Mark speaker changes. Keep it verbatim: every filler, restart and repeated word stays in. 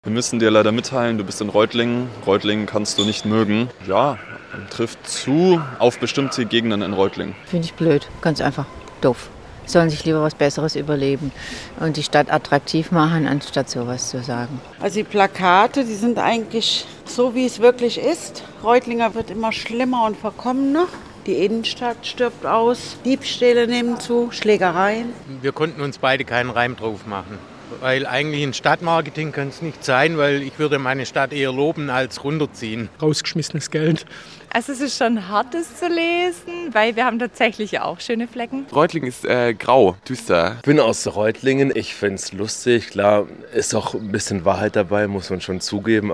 Speaker 1: Wir müssen dir leider mitteilen, du bist in Reutlingen. Reutlingen kannst du nicht mögen. Ja, trifft zu auf bestimmte Gegenden in Reutlingen.
Speaker 2: Finde ich blöd, ganz einfach doof. Sollen sich lieber was Besseres überleben und die Stadt attraktiv machen, anstatt sowas zu sagen.
Speaker 3: Also die Plakate, die sind eigentlich so, wie es wirklich ist. Reutlinger wird immer schlimmer und verkommener. Die Innenstadt stirbt aus, Diebstähle nehmen zu, Schlägereien.
Speaker 4: Wir konnten uns beide keinen Reim drauf machen. Weil eigentlich ein Stadtmarketing kann es nicht sein, weil ich würde meine Stadt eher loben als runterziehen.
Speaker 5: Rausgeschmissenes Geld.
Speaker 6: Also es ist schon hart, das zu lesen, weil wir haben tatsächlich auch schöne Flecken.
Speaker 7: Reutlingen ist äh, grau, düster.
Speaker 8: Ich bin aus Reutlingen, ich finde es lustig. Klar, ist auch ein bisschen Wahrheit dabei, muss man schon zugeben.